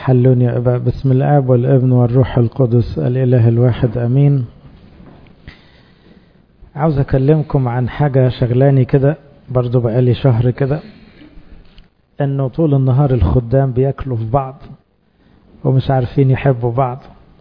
حلوني يا أبا. بسم الآب والابن والروح القدس الإله الواحد أمين. عاوز أكلمكم عن حاجة شغلاني كده برضو بقالي شهر كده، إنه طول النهار الخدام بياكلوا في بعض ومش عارفين يحبوا بعض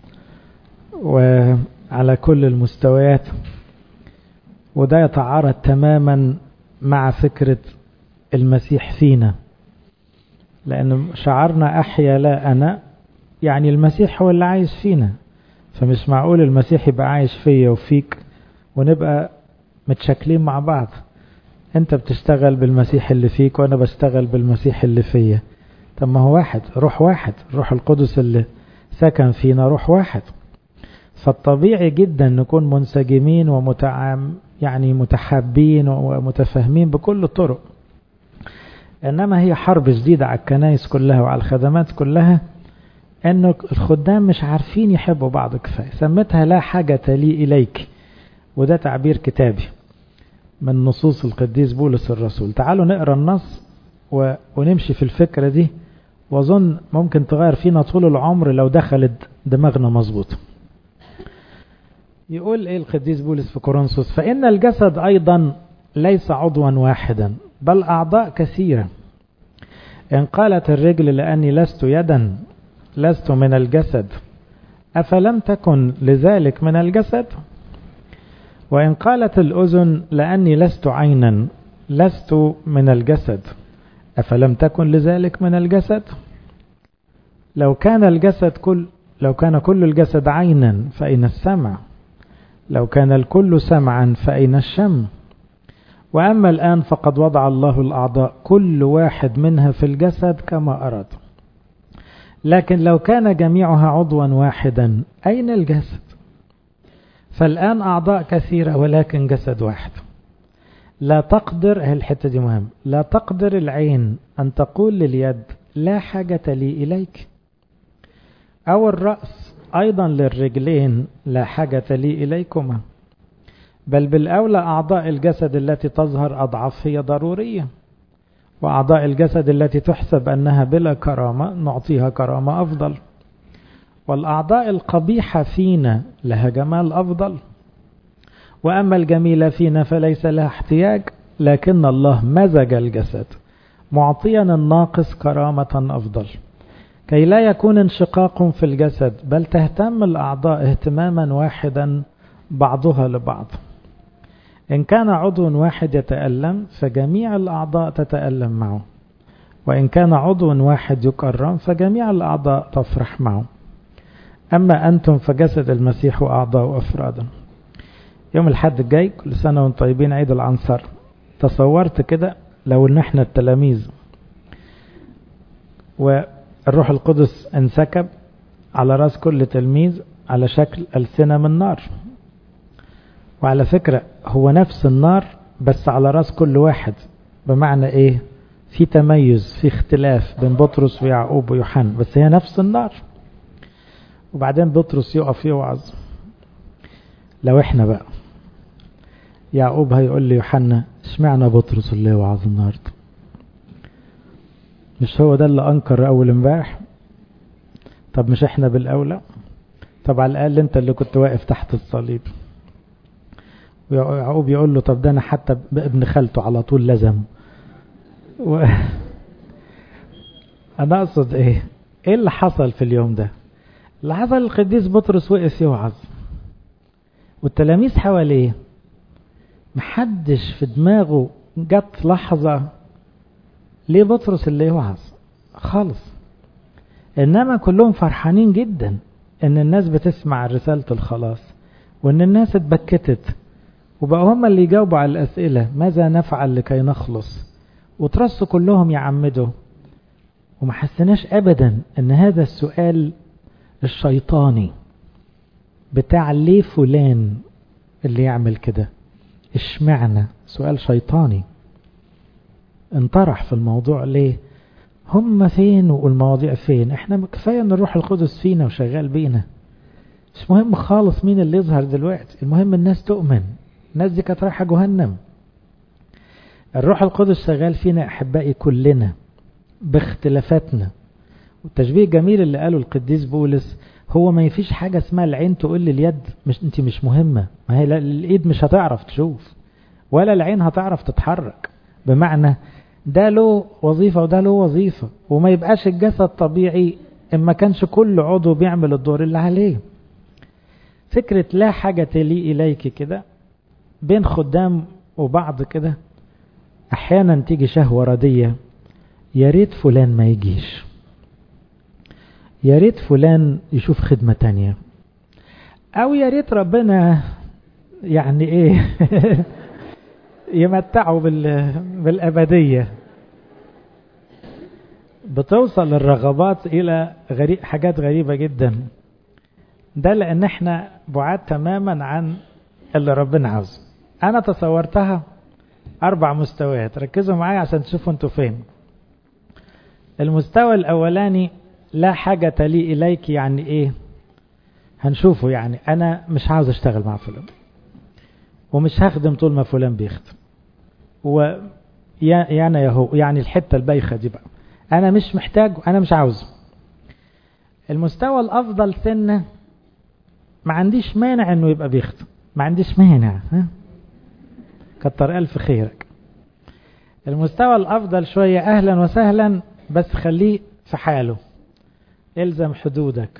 وعلى كل المستويات، وده يتعارض تماما مع فكرة المسيح فينا، لأن شعارنا أحيا لا أنا، يعني المسيح هو اللي عايش فينا، فمش معقول المسيح يبقى عايش فيا وفيك ونبقى متشكلين مع بعض. انت بتشتغل بالمسيح اللي فيك وانا بشتغل بالمسيح اللي فيا. طب ما هو واحد، روح القدس اللي سكن فينا روح واحد. فالطبيعي جدا نكون منسجمين يعني متحابين ومتفاهمين بكل الطرق. انما هي حرب جديدة على الكنائس كلها وعلى الخدمات كلها، انه الخدام مش عارفين يحبوا بعض كفاية. سمتها لا حاجة لي إليك، وده تعبير كتابي من نصوص القديس بولس الرسول. تعالوا نقرأ النص ونمشي في الفكرة دي، وظن ممكن تغير فينا طول العمر لو دخلت دماغنا مظبوط. يقول ايه القديس بولس في كورنثوس؟ فإن الجسد أيضا ليس عضوا واحدا بل أعضاء كثيرة. إن قالت الرجل لأني لست يدا لست من الجسد، أفلم تكن لذلك من الجسد؟ وإن قالت الأذن لأني لست عينا لست من الجسد، أفلم تكن لذلك من الجسد؟ لو كان كل الجسد عينا فأين السمع؟ لو كان الكل سمعا فأين الشم؟ وأما الآن فقد وضع الله الأعضاء كل واحد منها في الجسد كما أراد. لكن لو كان جميعها عضوا واحدا أين الجسد؟ فالآن أعضاء كثيرة ولكن جسد واحد. لا تقدر، الحتة دي مهم، لا تقدر العين أن تقول لليد لا حاجة لي إليك، أو الرأس أيضا للرجلين لا حاجة لي إليكما، بل بالأولى أعضاء الجسد التي تظهر أضعف هي ضرورية، وأعضاء الجسد التي تحسب أنها بلا كرامة نعطيها كرامة أفضل، والأعضاء القبيحة فينا لها جمال أفضل، وأما الجميلة فينا فليس لها احتياج، لكن الله مزج الجسد معطيا الناقص كرامة أفضل، كي لا يكون انشقاق في الجسد، بل تهتم الأعضاء اهتماما واحدا بعضها لبعض. إن كان عضو واحد يتألم فجميع الأعضاء تتألم معه، وإن كان عضو واحد يكرم فجميع الأعضاء تفرح معه. أما أنتم فجسد المسيح وأعضاء أفرادا. يوم الحد الجاي كل سنة وانتم طيبين عيد العنصر. تصورت كده لو ان احنا التلاميذ والروح القدس انسكب على راس كل تلميذ على شكل ألسنة من نار، وعلى فكرة هو نفس النار بس على راس كل واحد. بمعنى ايه؟ في تميز، في اختلاف بين بطرس ويعقوب ويوحنا، بس هي نفس النار. وبعدين بطرس يقف يوعظ. لو احنا بقى يعقوب هيقول لي يوحنا اشمعنى بطرس اللي يوعظ النهارده؟ مش هو ده اللي انكر اول امبارح؟ طب مش احنا بالاولى؟ طب على الاقل انت اللي كنت واقف تحت الصليب. ويعقوب يقول له طب ده انا حتى ابن خالته على طول لزم. انا اقصد ايه اللي حصل في اليوم ده؟ اللي حصل القديس بطرس وقف يوعظ والتلاميذ حواليه، محدش في دماغه جت لحظة ليه بطرس اللي يوعظ خالص، انما كلهم فرحانين جدا ان الناس بتسمع رسالة الخلاص، وان الناس اتبكتت وبقوا هم اللي يجاوبوا على الأسئلة ماذا نفعل لكي نخلص، وترصوا كلهم يعمدوا. وما حسناش ابدا ان هذا السؤال الشيطاني بتاع ليه فلان اللي يعمل كده، اشمعنى، سؤال شيطاني انطرح في الموضوع. ليه؟ هم فين والمواضيع فين؟ احنا كفاية ان الروح القدس فينا وشغال بينا، مش مهم خالص مين اللي يظهر دلوقتي، المهم الناس تؤمن. الناس دي كانت رايحة جهنم. الروح القدس شغال فينا احبائي كلنا باختلافاتنا، والتشبيه الجميل اللي قاله القديس بولس هو ما يفيش حاجة اسمها العين تقول لليد انت مش مهمة. ما هي الايد مش هتعرف تشوف ولا العين هتعرف تتحرك. بمعنى ده له وظيفة وده له وظيفة، وما يبقاش الجسد طبيعي إما كانش كل عضو بيعمل الدور اللي عليه. فكرة لا حاجة لي إليك كده بين خدام وبعض كده أحيانا تيجي شهوة ردية، يا ريت فلان ما يجيش، يا ريت فلان يشوف خدمة تانية، أو يا ريت ربنا يعني إيه يمتعوا بالأبدية. بتوصل الرغبات إلى حاجات غريبة جدا. ده لأن احنا بعاد تماما عن اللي ربنا عاوزه. أنا تصورتها 4 مستويات، ركزوا معايا عشان تشوفوا انتوا فين. المستوى الأولاني لا حاجة لي إليك، يعني إيه؟ هنشوفه. يعني أنا مش عاوز أشتغل مع فلان ومش هخدم طول ما فلان بيخدم، يعني يهو يعني الحتة البايخة دي بقى أنا مش محتاج، أنا مش عاوزه. المستوى الأفضل سنة ما عنديش مانع إنه يبقى بيخدم، ما عنديش مانع، كتر ألف خيرك. المستوى الأفضل شوية أهلا وسهلا، بس خليه في حاله، إلزم حدودك.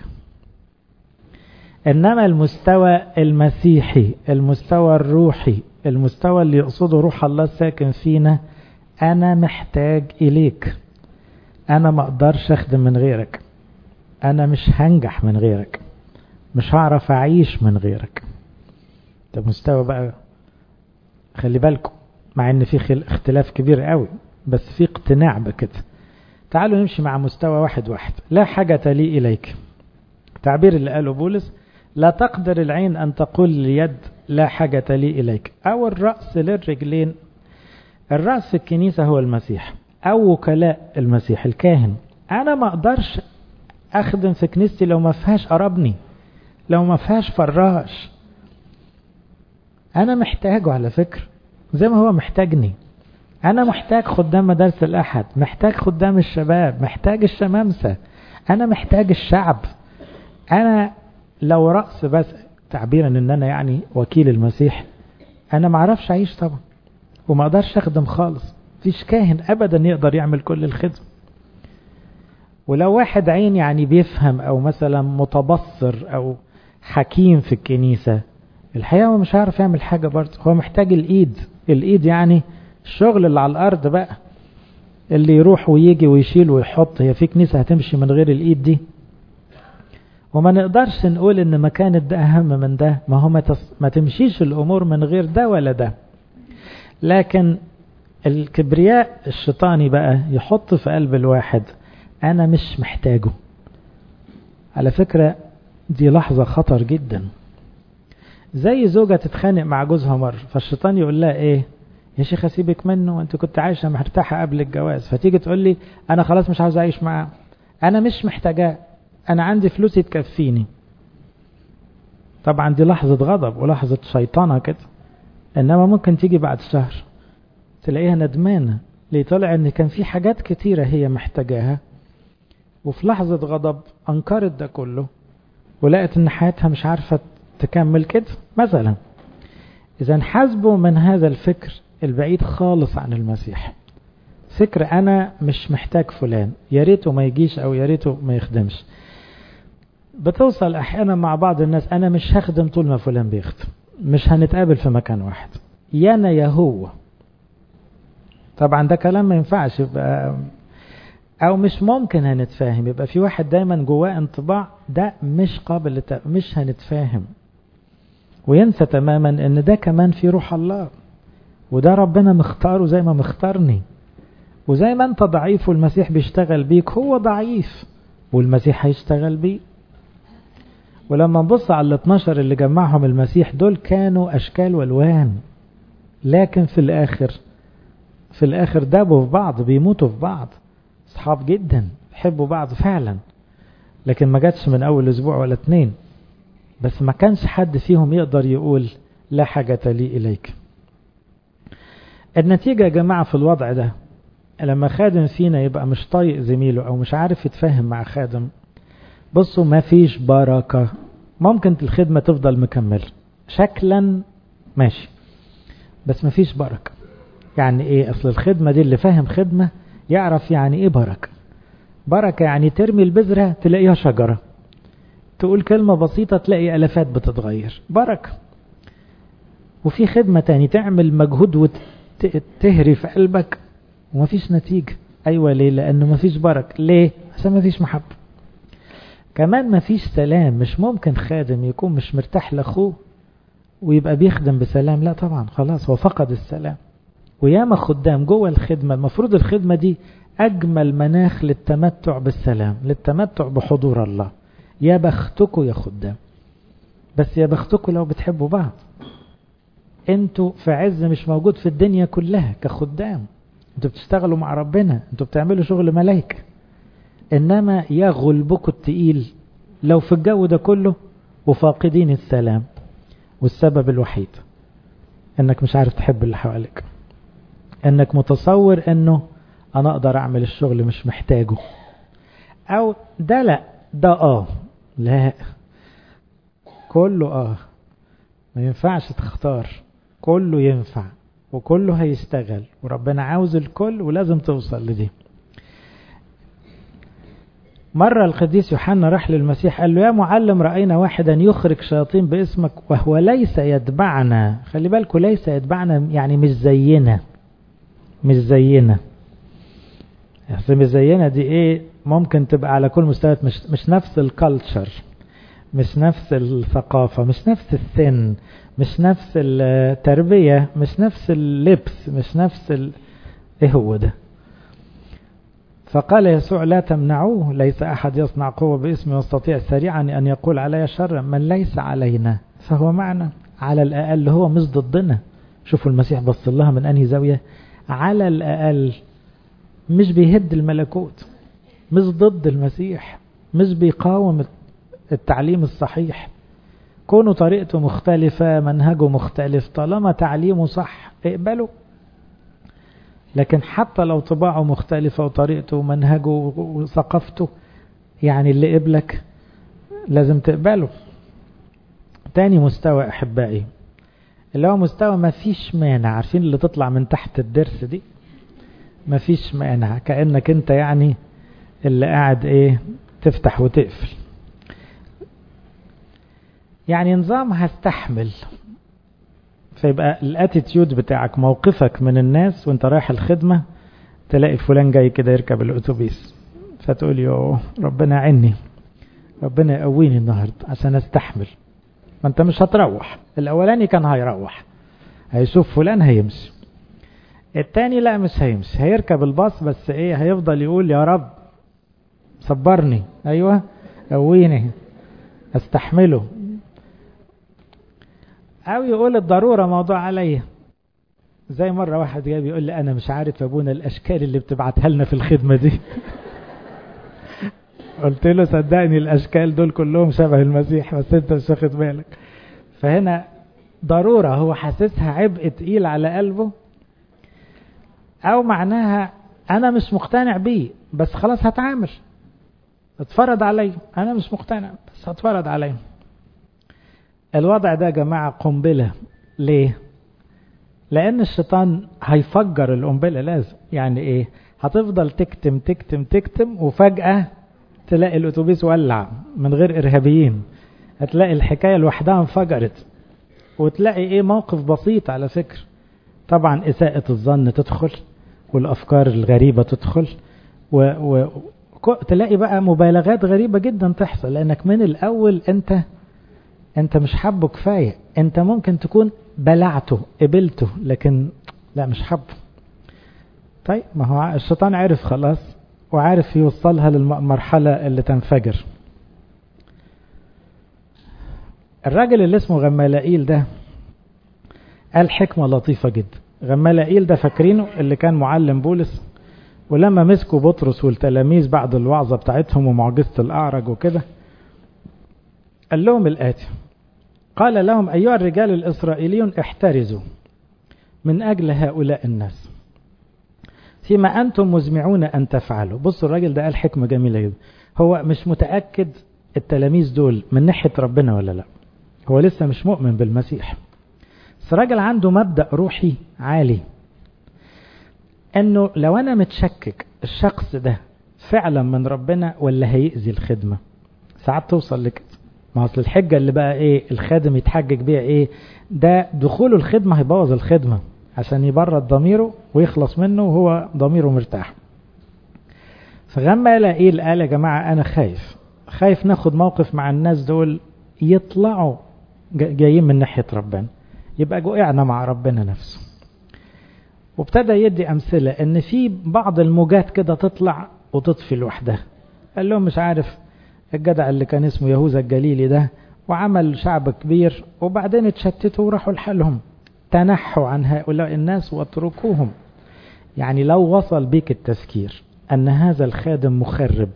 إنما المستوى المسيحي، المستوى الروحي، المستوى اللي يقصده روح الله الساكن فينا، أنا محتاج إليك، أنا ما أقدرش أخدم من غيرك، أنا مش هنجح من غيرك، مش هعرف أعيش من غيرك. ده مستوى بقى، خلي بالكم، مع إن في اختلاف كبير قوي بس في اقتناع بكده. تعالوا نمشي مع مستوى واحد واحد. لا حاجة لي إليك، تعبير اللي قاله بولس، لا تقدر العين أن تقول لليد لا حاجة لي إليك، أو الرأس للرجلين. الرأس في الكنيسة هو المسيح أو وكلاء المسيح الكاهن. أنا ما أقدرش أخدم في كنيستي لو ما فيهاش قربني، لو ما فيهاش فراش. أنا محتاجه على فكرة زي ما هو محتاجني. أنا محتاج خدام مدارس الأحد، محتاج خدام الشباب، محتاج الشمامسة، أنا محتاج الشعب. أنا لو رأس بس، تعبيرا إن أنا يعني وكيل المسيح، أنا ما أعرفش أعيش طبعا، وما أقدرش أخدم خالص. فيش كاهن أبدا يقدر يعمل كل الخدمة. ولو واحد عين يعني بيفهم أو مثلا متبصر أو حكيم في الكنيسة، الحقيقة هو مش عارف يعمل حاجة برضه. هو محتاج الإيد. الإيد يعني الشغل اللي على الأرض بقى، اللي يروح ويجي ويشيل ويحط. هي في كنيسة هتمشي من غير الإيد دي؟ وما نقدرش نقول إن مكانة ده أهم من ده. ما هو ما تمشيش الأمور من غير ده ولا ده. لكن الكبرياء الشيطاني بقى يحط في قلب الواحد أنا مش محتاجه. على فكرة دي لحظة خطر جدا. زي زوجة تتخانق مع جوزها مرة، فالشيطان يقول لها إيه؟ يا شيخة سيبك منه، وانت كنت عايشة مرتاحة قبل الجواز. فتيجي تقول لي أنا خلاص مش عاوز أعيش معاه، أنا مش محتاجاه، أنا عندي فلوس تكفيني. طبعا دي لحظة غضب ولحظة شيطانة كده. إنما ممكن تيجي بعد شهر تلاقيها ندمانة، ليه؟ طلع إن كان في حاجات كتيرة هي محتاجاها، وفي لحظة غضب أنكرت ده كله ولقت إن حياتها مش عارفة تكمل كده مثلا. إذا حاسبوا من هذا الفكر البعيد خالص عن المسيح. فكر أنا مش محتاج فلان، يا ريته ما يجيش أو يا ريته ما يخدمش. بتوصل أحيانا مع بعض الناس أنا مش هخدم طول ما فلان بيخدم، مش هنتقابل في مكان واحد، يا أنا يا هو. طبعا ده كلام ما ينفعش يبقى، أو مش ممكن هنتفاهم. يبقى في واحد دايما جواه انطباع ده مش قابل مش هنتفاهم، وينسى تماما ان ده كمان في روح الله، وده ربنا مختاره زي ما مختارني. وزي ما انت ضعيف والمسيح بيشتغل بيك، هو ضعيف والمسيح هيشتغل بيه. ولما نبص على 12 اللي جمعهم المسيح، دول كانوا أشكال والوان، لكن في الآخر دابوا في بعض، بيموتوا في بعض، صحاب جدا، يحبوا بعض فعلا. لكن ما جاتش من أول أسبوع ولا 2، بس ما كانش حد فيهم يقدر يقول لا حاجة لي إليك. النتيجة يا جماعة في الوضع ده لما خادم فينا يبقى مش طايق زميله أو مش عارف يتفاهم مع خادم، بصوا ما فيش بركة. ممكن الخدمة تفضل مكمل شكلا ماشي، بس ما فيش بركة. يعني ايه؟ اصل الخدمة دي اللي فاهم خدمة يعرف يعني ايه بركة. بركة يعني ترمي البذرة تلاقيها شجرة، تقول كلمة بسيطة تلاقي ألفات بتتغير، بركة. وفي خدمة تاني تعمل مجهود وتهري في قلبك ومفيش نتيجة. أيوة، ليه؟ لأنه مفيش بركة. ليه؟ عشان مفيش محبة. كمان مفيش سلام. مش ممكن خادم يكون مش مرتاح لأخوه ويبقى بيخدم بسلام، لا طبعا، خلاص هو فقد السلام. وياما خدام جوه الخدمة، المفروض الخدمة دي أجمل مناخ للتمتع بالسلام، للتمتع بحضور الله. يا بختكوا يا خدام، بس يا بختكوا لو بتحبوا بعض. انتوا في عز مش موجود في الدنيا كلها كخدام، انتوا بتشتغلوا مع ربنا، انتوا بتعملوا شغل ملايكة. انما يا غلبكوا التقيل لو في الجو ده كله وفاقدين السلام، والسبب الوحيد انك مش عارف تحب اللي حواليك، انك متصور انه انا اقدر اعمل الشغل مش محتاجه، او ده لا ده لا كله ما ينفعش تختار، كله ينفع وكله هيشتغل، وربنا عاوز الكل ولازم توصل لدي. مرة القديس يوحنا راح للمسيح قال له يا معلم رأينا واحدا يخرج شياطين باسمك وهو ليس يتبعنا. خلي بالكوا، ليس يتبعنا يعني مش زينا. مش زينا دي ايه؟ ممكن تبقى على كل مستوى، مش نفس الكالتشر، مش نفس الثقافة، مش نفس السن، مش نفس التربية، مش نفس اللبس، مش نفس ايه هو ده؟ فقال يسوع لا تمنعوه، ليس أحد يصنع قوة باسمه يستطيع سريعا أن يقول علي شر. من ليس علينا فهو معنا. على الأقل هو مش ضدنا. شوفوا المسيح بص لها من أنهي زاوية. على الأقل مش بيهد الملكوت، مش ضد المسيح، مش بيقاوم التعليم الصحيح. كونه طريقته مختلفة، منهجه مختلف، طالما تعليمه صح اقبله. لكن حتى لو طباعه مختلفة وطريقته ومنهجه وثقافته، يعني اللي قبلك لازم تقبله. تاني مستوى أحبائي اللي هو مستوى ما فيش مانع. عارفين اللي تطلع من تحت الدرس دي؟ ما فيش مانع، كأنك انت يعني اللي قاعد تفتح وتقفل. يعني نظام هستحمل. فيبقى الاتيتيود بتاعك، موقفك من الناس وانت رايح الخدمة، تلاقي فلان جاي كده يركب الاتوبيس، فتقول يوه ربنا عني، ربنا يقويني النهاردة عشان استحمل. ما انت مش هتروح. الاولاني كان هيروح، هيشوف فلان هيمشي. التاني لا مش هيمشي، هيركب الباص بس هيفضل يقول يا رب صبرني، ايوه قويني استحمله. او يقول الضرورة موضوع عليا. زي مرة واحد جاي بيقول لي انا مش عارف يا ابونا الاشكال اللي بتبعتها لنا في الخدمة دي. قلت له صدقني الاشكال دول كلهم شبه المسيح بس انت مش واخد بالك. فهنا ضرورة هو حاسسها عبء تقيل على قلبه، او معناها انا مش مقتنع بيه بس خلاص هتعامل، اتفرض علي، انا مش مقتنع بس هتفرض علي. الوضع ده يا جماعة قنبلة. ليه؟ لان الشيطان هيفجر القنبلة لازم. يعني هتفضل تكتم تكتم تكتم وفجأة تلاقي الاتوبيس ولع من غير ارهابيين، هتلاقي الحكاية لوحدها انفجرت. وتلاقي موقف بسيط على فكرة، طبعا اساءة الظن تدخل والافكار الغريبة تدخل تلاقي بقى مبالغات غريبة جدا تحصل، لانك من الاول انت مش حبه كفاية. انت ممكن تكون بلعته قبلته لكن لا مش حبه. طيب ما هو الشيطان عارف خلاص وعارف يوصلها للمرحلة اللي تنفجر. الراجل اللي اسمه غمالائيل ده قال حكمة لطيفة جدا. غمالائيل ده فاكرينه اللي كان معلم بولس، ولما مسكوا بطرس والتلاميذ بعد الوعظة بتاعتهم ومعجزة الأعرج وكده، قال لهم الآتي: قال لهم أيها الرجال الإسرائيليون احترزوا من أجل هؤلاء الناس. فيما أنتم مزمعون أن تفعلوا. بصوا الراجل ده قال حكمة جميلة جدا. هو مش متأكد التلاميذ دول من ناحية ربنا ولا لا، هو لسه مش مؤمن بالمسيح، بس الراجل عنده مبدأ روحي عالي، انه لو انا متشكك الشخص ده فعلا من ربنا ولا هيأذي الخدمة. ساعات توصل لكده. ما اصل الحجة اللي بقى ايه الخادم يتحجج بيها ايه، ده دخوله الخدمة هيبوظ الخدمة عشان يبرد ضميره ويخلص منه وهو ضميره مرتاح. فغما قال يا جماعة انا خايف ناخد موقف مع الناس دول يطلعوا جايين من ناحية ربنا، يبقى جوقعنا مع ربنا نفسه. وابتدى يدي أمثلة ان في بعض الموجات كده تطلع وتطفي لوحدها. قال لهم مش عارف الجدع اللي كان اسمه يهوذا الجليلي ده وعمل شعب كبير وبعدين اتشتتوا وراحوا لحالهم، تنحوا عن هؤلاء الناس واتركوهم. يعني لو وصل بيك التفكير ان هذا الخادم مخرب،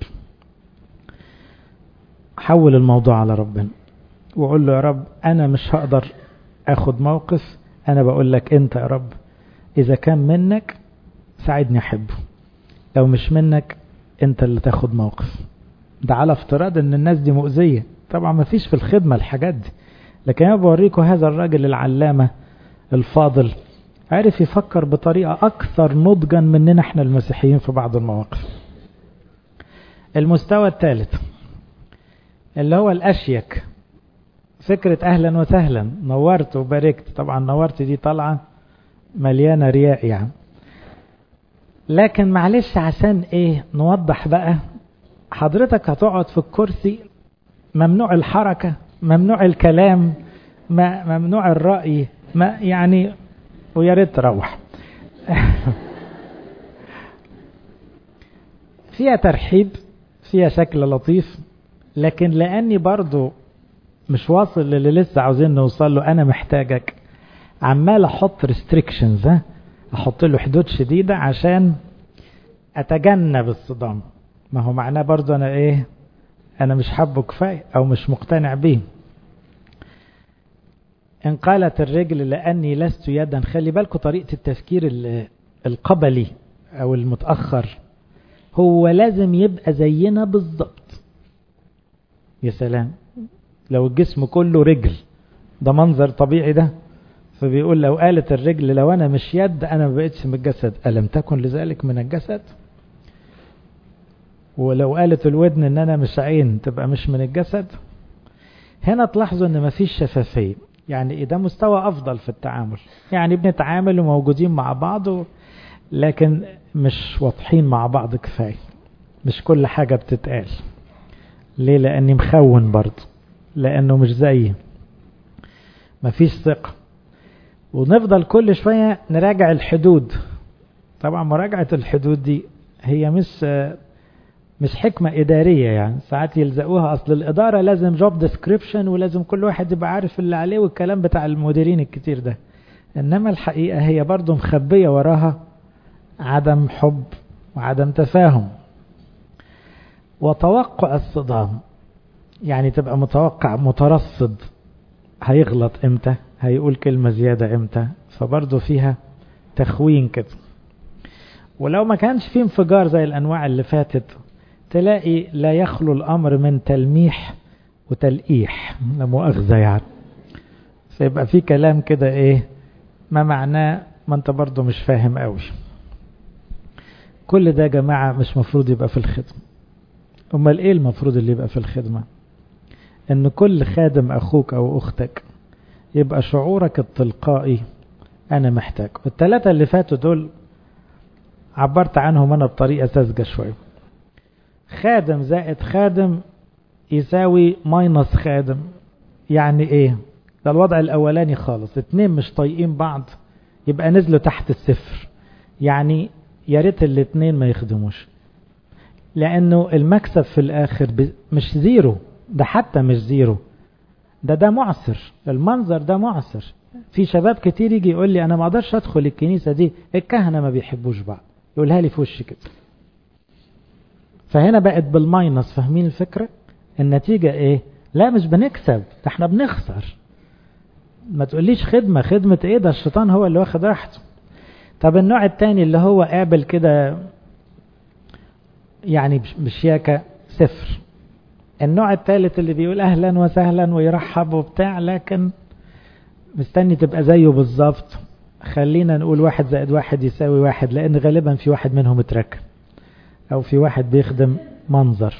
حول الموضوع على ربنا وقول له يا رب انا مش هقدر اخد موقف، انا بقول لك انت يا رب اذا كان منك ساعدني احبه، لو مش منك انت اللي تاخد موقف. ده على افتراض ان الناس دي مؤذية، طبعا ما فيش في الخدمة الحاجات دي، لكن انا بوريكم هذا الراجل العلامة الفاضل عارف يفكر بطريقة اكثر نضجا مننا احنا المسيحيين في بعض المواقف. المستوى الثالث اللي هو الاشيك، فكرة اهلا وسهلا نورت وباركت. طبعا نورت دي طالعة مليانة رياء يعني، لكن معلش عشان ايه نوضح بقى. حضرتك هتقعد في الكرسي ممنوع الحركة، ممنوع الكلام، ممنوع الرأي، ما يعني ويا ريت تروح. فيها ترحيب، فيها شكل لطيف، لكن لاني برضو مش واصل للي لسه عاوزين نوصل له، انا محتاجك عمال احط ريستريكشنز، احط له حدود شديدة عشان اتجنب الصدام. ما هو معناه برضو انا ايه، انا مش حابه كفاية او مش مقتنع بيه. ان قالت الرجل لاني لست يدا، خلي بالكم طريقة التفكير القبلي او المتأخر هو لازم يبقى زينا بالضبط. يا سلام لو الجسم كله رجل، ده منظر طبيعي ده. فبيقول لو قالت الرجل لو انا مش يد انا ما بقتش من الجسد، ألم تكن لذلك من الجسد؟ ولو قالت الودن ان انا مش عين تبقى مش من الجسد. هنا تلاحظوا ان مفيش شفافية، يعني ده مستوى افضل في التعامل، يعني بنتعامل وموجودين مع بعض لكن مش واضحين مع بعض كفاية، مش كل حاجة بتتقال. ليه؟ لاني مخون برضه، لانه مش زيي، مفيش ثقة. ونفضل كل شوية نراجع الحدود. طبعا مراجعة الحدود دي هي مش حكمة إدارية، يعني ساعات يلزقوها، أصل الإدارة لازم جوب ديسكريبشن ولازم كل واحد يبقى عارف اللي عليه والكلام بتاع المديرين الكتير ده. إنما الحقيقة هي برضو مخبية وراها عدم حب وعدم تفاهم وتوقع الصدام. يعني تبقى متوقع مترصد هيغلط امتى، هيقول كلمة زيادة امتى، فبرضو فيها تخوين كده. ولو ما كانش فيه انفجار زي الأنواع اللي فاتت تلاقي لا يخلو الأمر من تلميح وتلقيح، لا مؤاخذة يعني. فيبقى فيه كلام كده ايه ما معناه ما انت برضو مش فاهم قوي. كل ده يا جماعة مش مفروض يبقى في الخدمة. امال ايه المفروض اللي يبقى في الخدمة؟ ان كل خادم اخوك او اختك يبقى شعورك التلقائي انا محتاج. والثلاثة اللي فاتوا دول عبرت عنهم انا بطريقة ساذجة شوية. خادم زائد خادم يساوي ماينس خادم. يعني ايه؟ ده الوضع الاولاني خالص، اتنين مش طايقين بعض يبقى نزلوا تحت الصفر. يعني يا ريت الاتنين ما يخدموش، لانه المكسب في الاخر مش زيرو، ده حتى مش زيرو، ده معسر. المنظر ده معسر. في شباب كتير يجي يقول لي انا ما اقدرش ادخل الكنيسة دي، الكهنة ما بيحبوش بعض، يقولها لي في وشي كده. فهنا بقت بالماينس. فاهمين الفكرة؟ النتيجة ايه؟ لا مش بنكسب، ده احنا بنخسر. ما تقوليش خدمة ايه، ده الشيطان هو اللي واخد راحته. طب النوع التاني اللي هو قابل كده يعني بشياكة صفر. النوع الثالث اللي بيقول أهلا وسهلا ويرحب وبتاع، لكن مستني تبقى زيه بالظبط. خلينا نقول 1+1=1، لأن غالبا في واحد منهم اترك أو في واحد بيخدم منظر.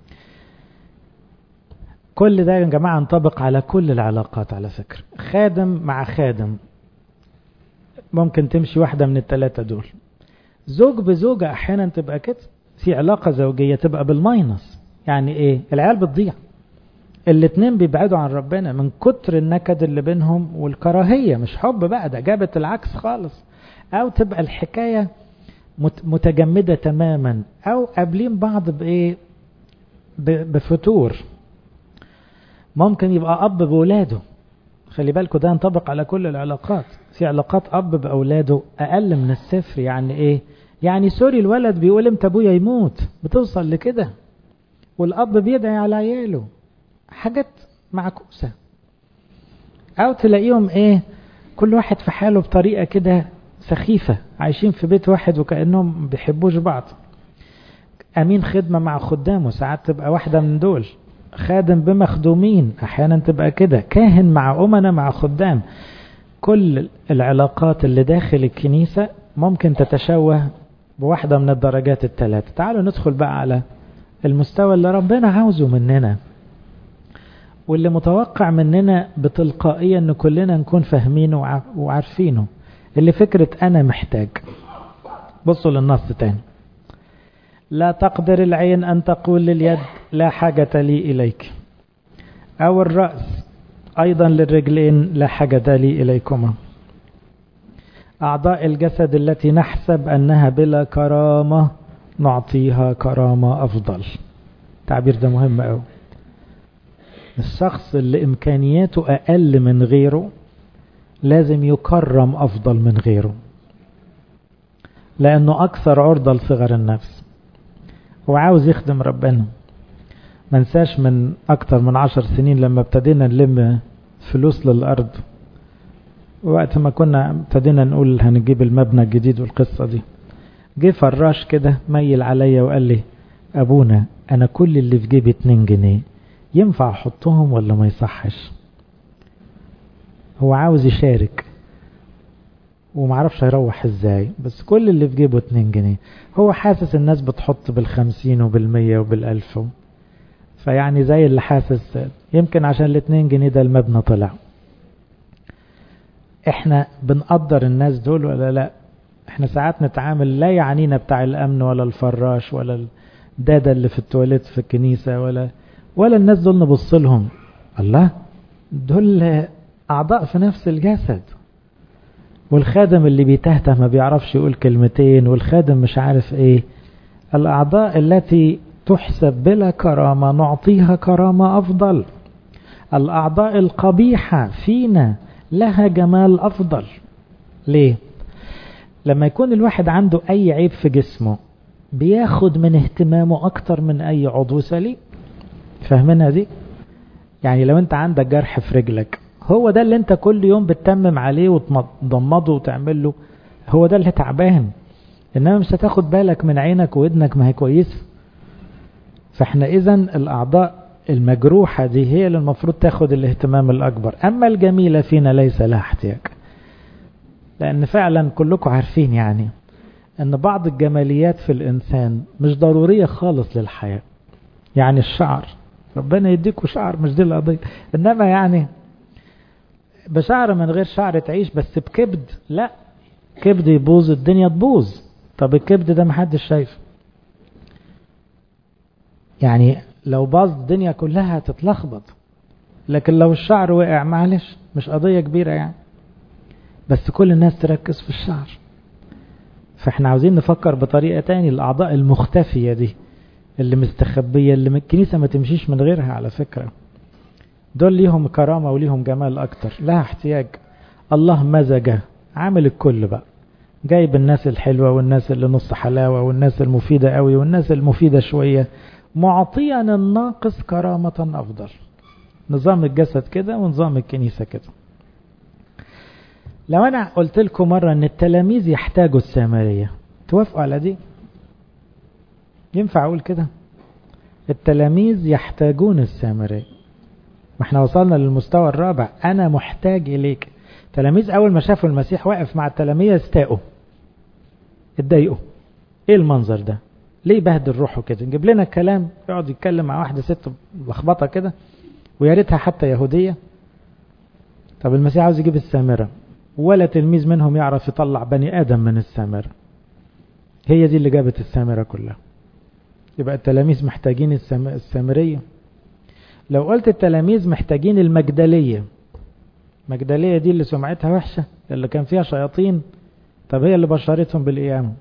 كل ده يا جماعة ينطبق على كل العلاقات على فكرة. خادم مع خادم ممكن تمشي واحدة من الثلاثة دول. زوج بزوجة أحيانا تبقى كده، في علاقة زوجية تبقى بالماينس. يعني إيه؟ العيال بتضيع، الاتنين بيبعدوا عن ربنا من كتر النكد اللي بينهم والكراهية، مش حب بقى، ده جابت العكس خالص. أو تبقى الحكاية متجمدة تماما، أو قابلين بعض بإيه؟ بفتور. ممكن يبقى أب بولاده، خلي بالكوا ده ينطبق على كل العلاقات. في علاقات أب بأولاده أقل من الصفر. يعني إيه؟ يعني سوري الولد بيقول امتى ابويا يموت، بتوصل لكده. والأب بيدعي على عياله، حاجات معكوسة. أو تلاقيهم إيه؟ كل واحد في حاله بطريقة كده سخيفة، عايشين في بيت واحد وكأنهم بيحبوش بعض. أمين خدمة مع خدامه، ساعات تبقى واحدة من دول. خادم بمخدومين، أحيانا تبقى كده. كاهن مع أمنا مع خدام. كل العلاقات اللي داخل الكنيسة ممكن تتشوه بواحدة من الدرجات الثلاثة. تعالوا ندخل بقى على المستوى اللي ربنا عاوزه مننا، واللي متوقع مننا بتلقائية ان كلنا نكون فاهمينه وعارفينه، اللي فكرة انا محتاج. بصوا للنص تاني. لا تقدر العين ان تقول لليد لا حاجة لي اليك، او الرأس ايضا للرجلين لا حاجة لي اليكما. اعضاء الجسد التي نحسب انها بلا كرامة نعطيها كرامة افضل. التعبير ده مهم قوي. الشخص اللي امكانياته اقل من غيره لازم يكرم افضل من غيره، لانه اكثر عرضة لصغر النفس وعاوز يخدم ربنا. منساش من اكتر من 10 سنين لما ابتدينا نلم فلوس للارض، وقت ما كنا ابتدينا نقول هنجيب المبنى الجديد والقصة دي، جه فراش كده ميل عليا وقال لي ابونا انا كل اللي في جيبي 2 جنيه، ينفع احطهم ولا ما يصحش؟ هو عاوز يشارك ومعرفش هيروح ازاي، بس كل اللي في جيبه 2 جنيه. هو حاسس الناس بتحط بال50 وبال100 وبال1000، فيعني زي اللي حاسس يمكن عشان ال2 جنيه ده المبنى طلع. احنا بنقدر الناس دول ولا لا؟ احنا ساعات نتعامل لا يعنينا بتاع الامن ولا الفراش ولا الدادة اللي في التواليت في الكنيسة ولا الناس دول نبص لهم الله، دول اعضاء في نفس الجسد. والخادم اللي بيتهته ما بيعرفش يقول كلمتين، والخادم مش عارف ايه. الاعضاء التي تحسب بلا كرامة نعطيها كرامة افضل. الاعضاء القبيحة فينا لها جمال افضل. ليه؟ لما يكون الواحد عنده اي عيب في جسمه بياخد من اهتمامه اكتر من اي عضو سليم. فاهمينها دي؟ يعني لو انت عندك جرح في رجلك، هو ده اللي انت كل يوم بتتمم عليه وتضمضه وتعمل له، هو ده اللي تعبان. انما مش هتاخد بالك من عينك وودنك، ما هي كويسة. فاحنا اذن الاعضاء المجروحة دي هي اللي المفروض تاخد الاهتمام الاكبر. اما الجميلة فينا ليس لها احتياج، لان فعلا كلكم عارفين يعني ان بعض الجماليات في الانسان مش ضرورية خالص للحياة. يعني الشعر، ربنا يديكوا شعر، مش دي القضية. انما يعني بشعر من غير شعر تعيش، بس بكبد لا، كبد يبوظ الدنيا تبوظ. طب الكبد ده محدش شايف، يعني لو باظ الدنيا كلها هتتلخبط. لكن لو الشعر وقع معلش مش قضية كبيرة يعني، بس كل الناس تركز في الشعر. فاحنا عاوزين نفكر بطريقة تاني. الأعضاء المختفية دي اللي مستخبية، اللي الكنيسة ما تمشيش من غيرها على فكرة، دول ليهم كرامة وليهم جمال أكتر، لها احتياج. الله مزجه، عامل الكل بقى، جايب الناس الحلوة والناس اللي نص حلاوة والناس المفيدة قوي والناس المفيدة شوية، معطيا الناقص كرامة أفضل. نظام الجسد كده ونظام الكنيسة كده. لو أنا قلت لكم مرة أن التلاميذ يحتاجوا السامرية، توافقوا على دي؟ ينفع أقول كده؟ التلاميذ يحتاجون السامرية. ما احنا وصلنا للمستوى الرابع، أنا محتاج إليك. تلاميذ أول ما شافوا المسيح واقف مع التلاميذ استاءوا، اتضايقوا. إيه المنظر ده؟ ليه بهدل روحه كده؟ نجيب لنا الكلام يقعد يتكلم مع واحدة ست لخبطة كده، ويا ريتها حتى يهودية. طب المسيح عاوز يجيب السامرة، ولا تلميذ منهم يعرف يطلع بني آدم من السامرة. هي دي اللي جابت السامرة كلها. يبقى التلاميذ محتاجين السامرية. لو قلت التلاميذ محتاجين المجدلية، المجدلية دي اللي سمعتها وحشة، اللي كان فيها شياطين، طب هي اللي بشرتهم بالقيامة،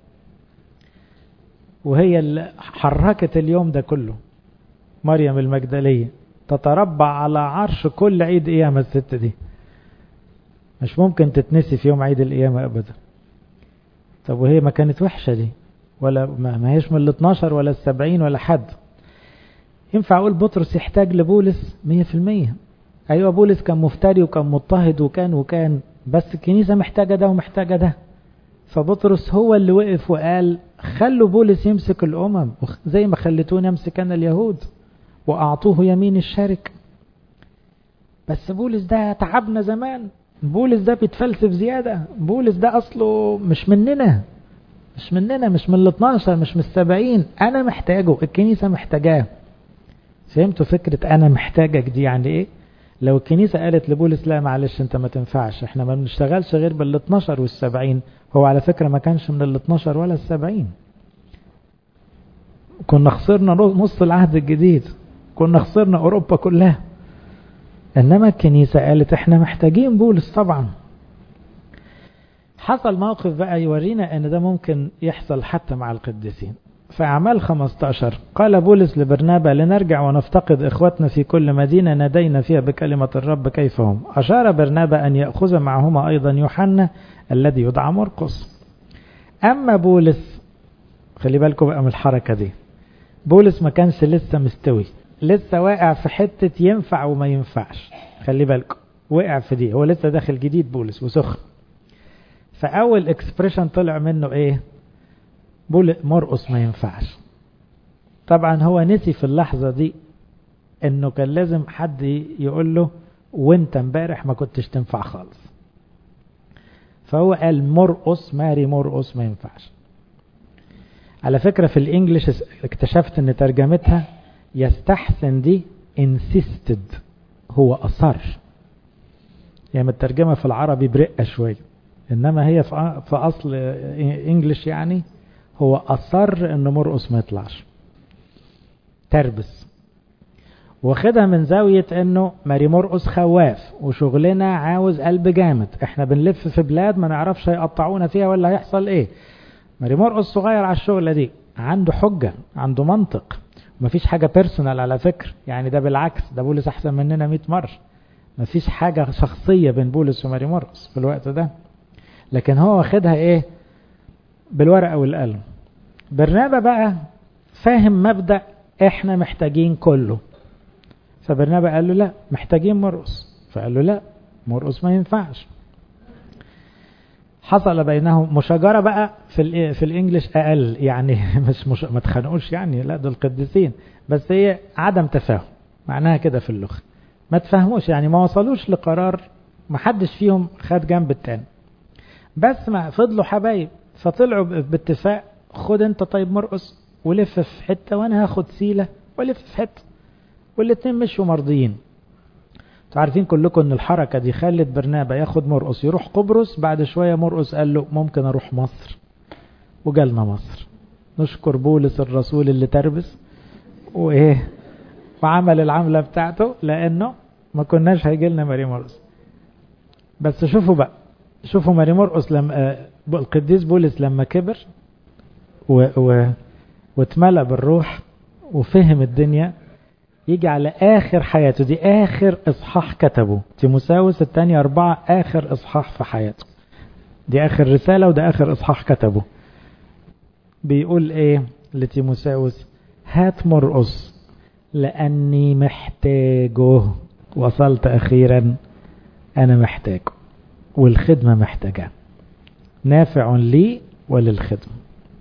وهي اللي حركت اليوم ده كله. مريم المجدلية تتربع على عرش كل عيد قيامة. الست دي مش ممكن تتنسي في يوم عيد القيامة أبدا. طب وهي ما كانت وحشة دي، ولا ما هيش من 12 ولا 70 ولا حد. ينفع أقول بطرس يحتاج لبولس 100%؟ أيوة، بولس كان مفتري وكان مضطهد وكان بس الكنيسة محتاجة ده ومحتاجة ده. فبطرس هو اللي وقف وقال خلوا بولس يمسك الأمم زي ما خلتوني يمسك أنا اليهود، وأعطوه يمين الشرك. بس بولس ده تعبنا زمان، بولس ده بيتفلسف زيادة، بولس ده أصله مش مننا، مش من 12، مش من 70. أنا محتاجه، الكنيسة محتاجاه. فهمتوا فكرة أنا محتاجك دي يعني إيه؟ لو الكنيسة قالت لبولس لا معلش أنت ما تنفعش، إحنا ما بنشتغلش غير بال12 وال70، هو على فكرة ما كانش من 12 ولا 70. كنا خسرنا نص العهد الجديد، كنا خسرنا أوروبا كلها. إنما الكنيسة قالت إحنا محتاجين بولس طبعا. حصل موقف بقى يورينا ان ده ممكن يحصل حتى مع القديسين. في أعمال 15 قال بولس لبرنابا لنرجع ونفتقد إخوتنا في كل مدينة نادينا فيها بكلمة الرب كيف هم. أشار برنابا أن يأخذ معهما أيضا يوحنا الذي يدعى مرقس. أما بولس، خلي بالكم بقى من الحركة دي، بولس ما كانش لسه مستوي، لسه واقع في حتة ينفع وما ينفعش. خلي بالكم وقع في دي، هو لسه داخل جديد بولس وسخن. فأول اكسبريشن طلع منه ايه؟ مرقس ما ينفعش. طبعا هو نسي في اللحظة دي انه كان لازم حد يقول له وانت امبارح ما كنتش تنفع خالص. فهو قال مرقس، ماري مرقس ما ينفعش. على فكرة في الانجليش اكتشفت ان ترجمتها يستحسن دي insisted، هو أصر. يعني مترجمة في العربي برقة شوية، إنما هي في أصل إنجليش يعني هو أصر إن مرقس ما يطلعش، تربس. واخدها من زاوية إنه ماري مرقس خواف وشغلنا عاوز قلب جامد، إحنا بنلف في بلاد ما نعرفش هيقطعونا فيها ولا هيحصل إيه. ماري مرقس صغير على الشغلة دي، عنده حجة، عنده منطق، مفيش حاجة بيرسونال على فكرة. يعني ده بالعكس، ده بولس أحسن مننا 100 مرة. مفيش حاجة شخصية بين بولس وماري مرقس في الوقت ده، لكن هو واخدها ايه؟ بالورقة والقلم. برنابا بقى فاهم مبدأ احنا محتاجين كله، فبرنابا قال له لا محتاجين مرقس، فقال له لا مرقس ما ينفعش. حصل بينهم مشاجرة بقى في الانجليش اقل، يعني مش ما تخانقوش يعني، لا دول القديسين، بس هي عدم تفاهم معناها كده في اللغة، ما تفهموش يعني، ما وصلوش لقرار، ما حدش فيهم خد جنب التاني، بس ما فضلوا حبايب. فطلعوا باتفاق خد انت طيب مرقس ولف في حتة وانا هاخد سيلة ولف في حتة، والاتنين مشوا مرضيين. تعرفين كلكم ان الحركة دي خلت برنابا ياخد مرقس يروح قبرص. بعد شوية مرقس قال له ممكن اروح مصر، وجالنا مصر. نشكر بولس الرسول اللي تربس وايه وعمل العملة بتاعته، لانه ما كناش هيجيلنا ماري مرقس. بس شوفوا بقى، شوفوا ماري مرقس لما القديس بولس لما كبر واتملأ بالروح وفهم الدنيا، يجي على آخر حياته، دي آخر إصحاح كتبه تيموثاوس الثانية 4، آخر إصحاح في حياته، دي آخر رسالة وده آخر إصحاح كتبه. بيقول إيه لتيموثاوس؟ هات مرقس لأني محتاجه، وصلت أخيرا أنا محتاجه. والخدمة محتاجة، نافع لي وللخدمة.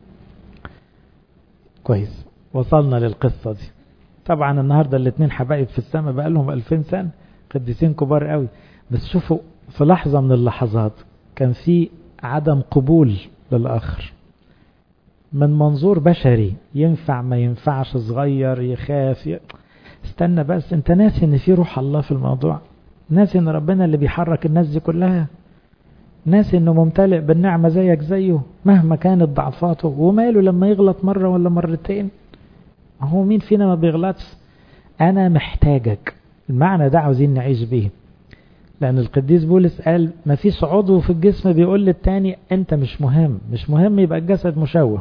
كويس، وصلنا للقصة دي. طبعا النهاردة الاثنين حبايب في السماء بقى لهم 2000 سنة، قديسين كبار قوي، بس شوفوا في لحظة من اللحظات كان في عدم قبول للآخر من منظور بشري، ينفع ما ينفعش، صغير يخاف استنى بس، انت ناسي ان في روح الله في الموضوع، ناسي ان ربنا اللي بيحرك الناس دي كلها، ناسي انه ممتلئ بالنعمة زيك زيه مهما كانت ضعفاته، وماله لما يغلط مرة ولا مرتين، هو مين فينا ما بيغلطش؟ انا محتاجك. المعنى ده عاوزين نعيش به، لان القديس بولس قال ما فيش عضو في الجسم بيقول للتاني انت مش مهم، مش مهم يبقى الجسد مشوه.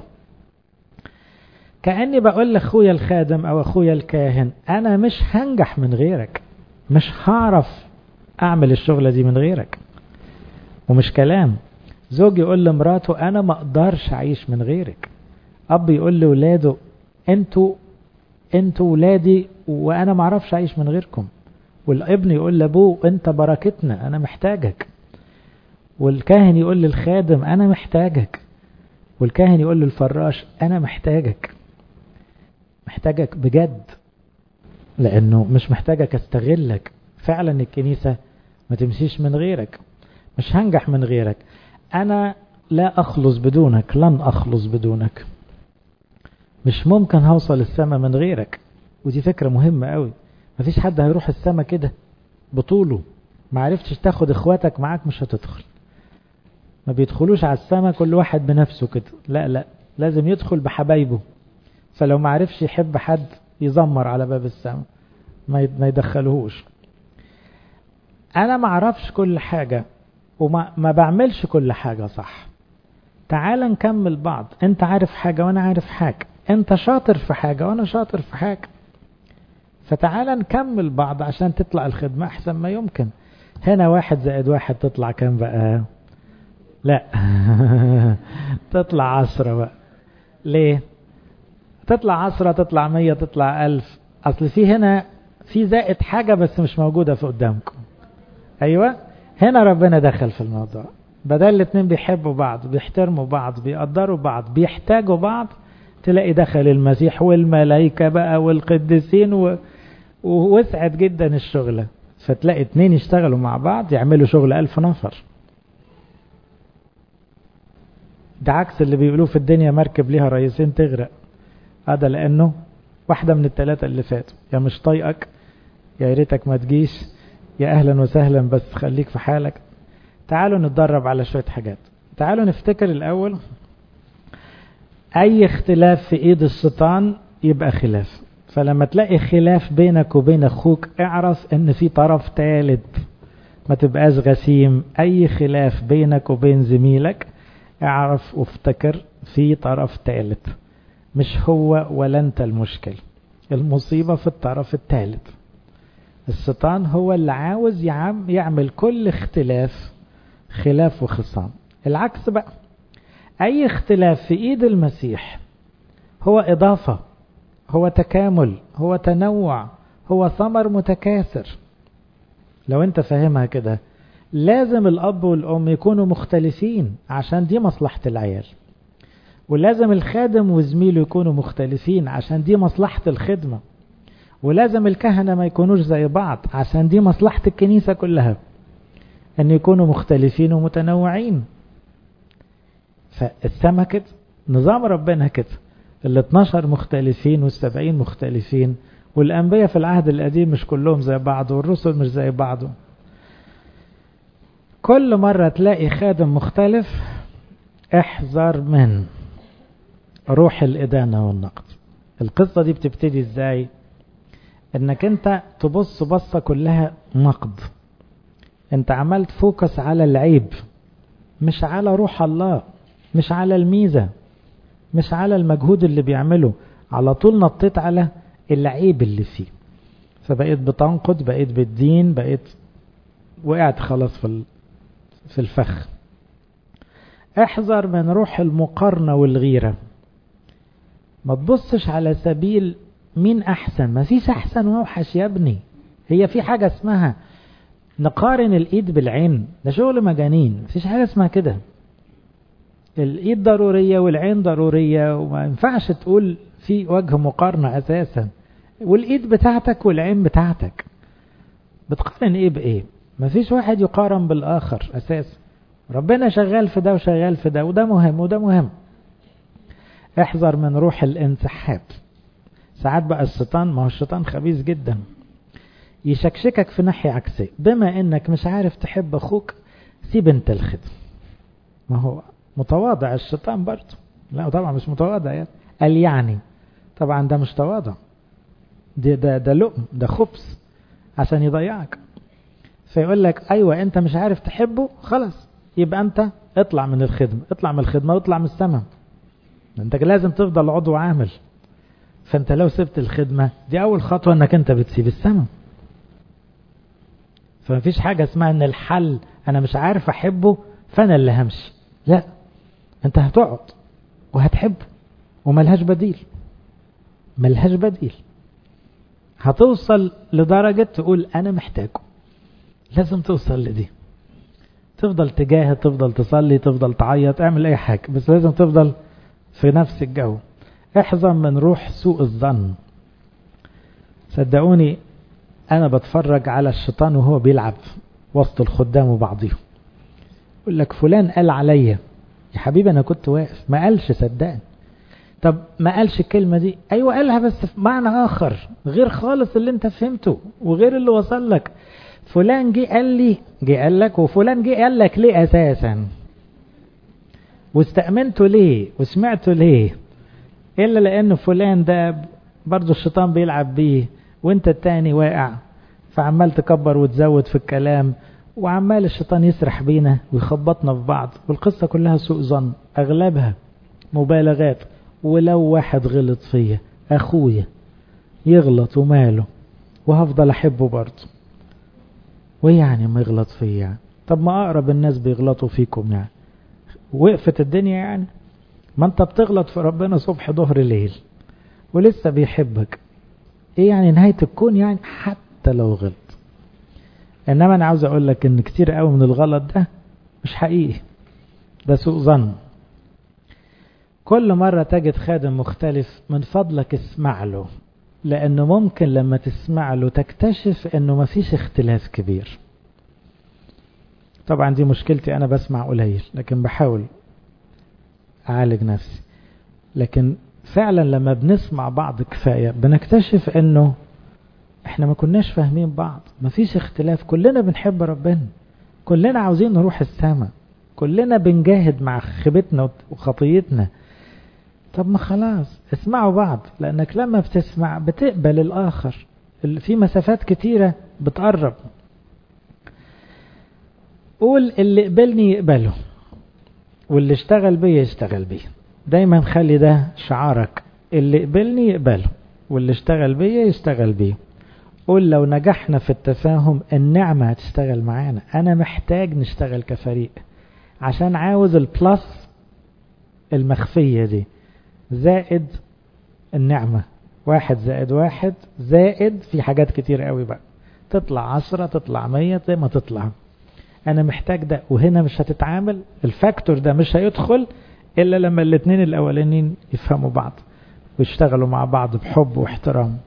كأني بقول لأخويا الخادم أو أخويا الكاهن أنا مش هنجح من غيرك، مش هعرف أعمل الشغلة دي من غيرك. ومش كلام زوج يقول لمراته أنا ما أقدرش أعيش من غيرك، أب يقول لولاده أنتوا ولادي وأنا ما أعرفش أعيش من غيركم، والابن يقول لأبوه أنت بركتنا أنا محتاجك، والكاهن يقول للخادم أنا محتاجك، والكاهن يقول للفراش أنا محتاجك بجد، لأنه مش محتاجك استغلك. فعلا الكنيسة ما تمشيش من غيرك، مش هنجح من غيرك، أنا لا أخلص بدونك، لن أخلص بدونك، مش ممكن هوصل السماء من غيرك. ودي فكرة مهمة قوي، مفيش حد هيروح السماء كده بطوله، ما عرفتش تاخد اخواتك معاك مش هتدخل، ما بيدخلوش على السماء كل واحد بنفسه كده، لا لازم يدخل بحبايبه، فلو ما عرفش يحب حد يزمر على باب السماء ما يدخلهوش. انا ما اعرفش كل حاجة وما بعملش كل حاجة صح، تعال نكمل بعض، انت عارف حاجة وانا عارف حاجة، انت شاطر في حاجة وانا شاطر في حاجة، فتعال نكمل بعض عشان تطلع الخدمة احسن ما يمكن. هنا 1 زائد 1 تطلع كام بقى؟ لا تطلع 10 بقى. ليه تطلع 10 تطلع 100 تطلع 1000؟ اصل في هنا في زائد حاجة بس مش موجودة في قدامكم. ايوه هنا ربنا دخل في الموضوع، بدل الاتنين بيحبوا بعض بيحترموا بعض بيقدروا بعض بيحتاجوا بعض، تلاقي دخل المسيح والملائكة بقى والقديسين ووسعت جدا الشغلة، فتلاقي 2 يشتغلوا مع بعض يعملوا شغل 1000 نفر. ده عكس اللي بيقولوه في الدنيا مركب ليها رئيسين تغرق، هذا لأنه واحدة من ال3 اللي فاتوا، يا مش طايقك يا ريتك ما تجيش يا أهلا وسهلا بس خليك في حالك. تعالوا نتدرب على شوية حاجات. تعالوا نفتكر الأول، أي اختلاف في إيد الشيطان يبقى خلاف، فلما تلاقي خلاف بينك وبين أخوك اعرف إن في طرف ثالث، ما تبقاش غسيم. أي خلاف بينك وبين زميلك اعرف وافتكر في طرف ثالث، مش هو ولا انت المشكل، المصيبة في الطرف الثالث. الشيطان هو اللي عاوز يعمل كل اختلاف خلاف وخصام. العكس بقى، اي اختلاف في ايد المسيح هو اضافة، هو تكامل، هو تنوع، هو ثمر متكاثر. لو انت فاهمها كده، لازم الاب والام يكونوا مختلفين عشان دي مصلحة العيال، ولازم الخادم وزميله يكونوا مختلفين عشان دي مصلحة الخدمة، ولازم الكهنة ما يكونوش زي بعض عشان دي مصلحة الكنيسة كلها، ان يكونوا مختلفين ومتنوعين. فالسما كده، نظام ربنا كده، ال12 مختلفين وال70 مختلفين، والأنبياء في العهد القديم مش كلهم زي بعض، والرسل مش زي بعض. كل مرة تلاقي خادم مختلف احذر من روح الإدانة والنقد. القصة دي بتبتدي ازاي؟ انك انت تبص بصة كلها نقد، انت عملت فوكس على العيب مش على روح الله، مش على الميزة، مش على المجهود اللي بيعمله، على طول نطيت على العيب اللي فيه، فبقيت بتنقد، بقيت بالدين، بقيت وقعت خلاص في الفخ. احذر من روح المقارنة والغيرة، ما تبصش على سبيل مين احسن، ما فيش احسن واوحش يا ابني، هي في حاجة اسمها نقارن الإيد بالعين، ده شغل مجانين، مفيش حاجة اسمها كده. الإيد ضرورية والعين ضرورية، وما ينفعش تقول في وجه مقارنة أساسا. والإيد بتاعتك والعين بتاعتك، بتقارن إيه بإيه؟ مفيش واحد يقارن بالآخر أساسا. ربنا شغال في ده وشغال في ده، وده مهم وده مهم. احذر من روح الانسحاب. ساعات بقى الشيطان، ما هو الشيطان خبيث جدا، يشكشكك في ناحية عكسية. بما انك مش عارف تحب اخوك، سيب انت الخدمة. ما هو متواضع الشيطان برضه؟ لا طبعا مش متواضع يعني. قال يعني طبعا ده مش تواضع، ده لؤم، ده خبث عشان يضيعك. فيقول لك ايوه انت مش عارف تحبه، خلاص يبقى انت اطلع من الخدمة، اطلع من الخدمة واطلع من السماء. انت لازم تفضل عضو عامل. فانت لو سبت الخدمة دي اول خطوة انك انت بتسيب السماء. فمفيش حاجة اسمها ان الحل انا مش عارف احبه فانا اللي همشي. لا، انت هتقعد وهتحبه وملهاش بديل، ملهاش بديل. هتوصل لدرجة تقول انا محتاجه، لازم توصل لدي. تفضل تجاهد، تفضل تصلي، تفضل تعيط، اعمل اي حاجة، بس لازم تفضل في نفس الجو. احذر من روح سوء الظن. صدقوني انا بتفرج على الشيطان وهو بيلعب وسط الخدام وبعضهم. يقول لك فلان قال عليا. يا حبيبي انا كنت واقف، ما قالش صدقني. طب ما قالش الكلمة دي، ايوه قالها بس في معنى اخر غير خالص اللي انت فهمته وغير اللي وصل لك. فلان جه قال لي، جه قال لك، وفلان جه قال لك ليه اساسا؟ واستأمنته ليه؟ وسمعته ليه؟ إلا لأن فلان ده برضو الشيطان بيلعب بيه، وانت التاني واقع، فعمال تكبر وتزود في الكلام، وعمال الشيطان يسرح بينا ويخبطنا في بعض. والقصة كلها سوء ظن، أغلبها مبالغات. ولو واحد غلط فيا، أخويا يغلط وماله، وهفضل أحبه برضو. ويعني ما يغلط فيا يعني؟ طب ما أقرب الناس بيغلطوا فيكم يعني، وقفت الدنيا يعني؟ ما انت بتغلط في ربنا صبح ظهر ليل ولسه بيحبك. ايه يعني نهاية الكون يعني حتى لو غلط؟ انما انا عاوز اقول لك ان كتير قوي من الغلط ده مش حقيقي، ده سوء ظن. كل مرة تجد خادم مختلف، من فضلك اسمع له، لانه ممكن لما تسمع له تكتشف انه مفيش اختلاف كبير. طبعا دي مشكلتي، انا بسمع قليل لكن بحاول أعالج نفسي. لكن فعلا لما بنسمع بعض كفاية بنكتشف انه احنا ما كناش فاهمين بعض، مفيش اختلاف، كلنا بنحب ربنا، كلنا عاوزين نروح السماء، كلنا بنجاهد مع خيبتنا وخطيتنا. طب ما خلاص اسمعوا بعض، لانك لما بتسمع بتقبل الاخر. في مسافات كتيرة بتقرب. قول اللي قبلني يقبله، واللي اشتغل بيه يشتغل بيه. دايما خلي ده شعارك، اللي قبلني يقبله واللي اشتغل بيه يشتغل بيه. قول لو نجحنا في التفاهم النعمة هتشتغل معانا. انا محتاج نشتغل كفريق، عشان عاوز البلس المخفية دي زائد النعمة. 1+1 زائد في حاجات كتير قوي بقى، تطلع 10 تطلع 100 زي ما تطلع. انا محتاج ده، وهنا مش هتتعامل الفاكتور ده، مش هيدخل الا لما الاثنين الاولانيين يفهموا بعض ويشتغلوا مع بعض بحب واحترام.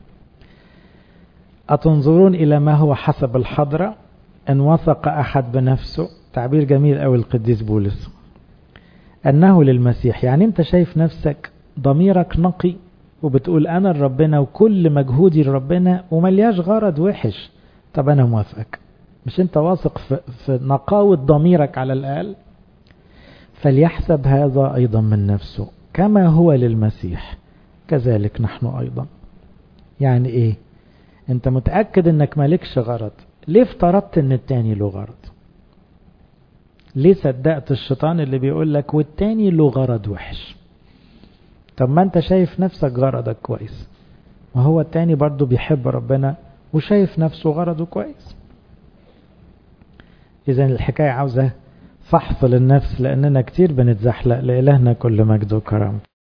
أتنظرون إلى ما هو حسب الحضرة إن وثق أحد بنفسه، تعبير جميل أوي القديس بولس، أنه للمسيح. يعني أنت شايف نفسك ضميرك نقي وبتقول أنا لربنا وكل مجهودي لربنا وملياش غرض وحش. طب أنا موافقك، مش أنت واثق في نقاوة ضميرك على الأقل؟ فليحسب هذا أيضا من نفسه كما هو للمسيح كذلك نحن أيضا. يعني إيه؟ أنت متأكد أنك مالكش غرض، ليه افترضت أن التاني له غرض؟ ليه صدقت الشيطان اللي بيقول لك والتاني له غرض وحش؟ طب ما أنت شايف نفسك غرضك كويس، وهو التاني برضو بيحب ربنا وشايف نفسه غرضه كويس. إذن الحكاية عاوزة فحص للنفس، لأننا كتير بنتزحلق. لإلهنا كل مجد وكرم.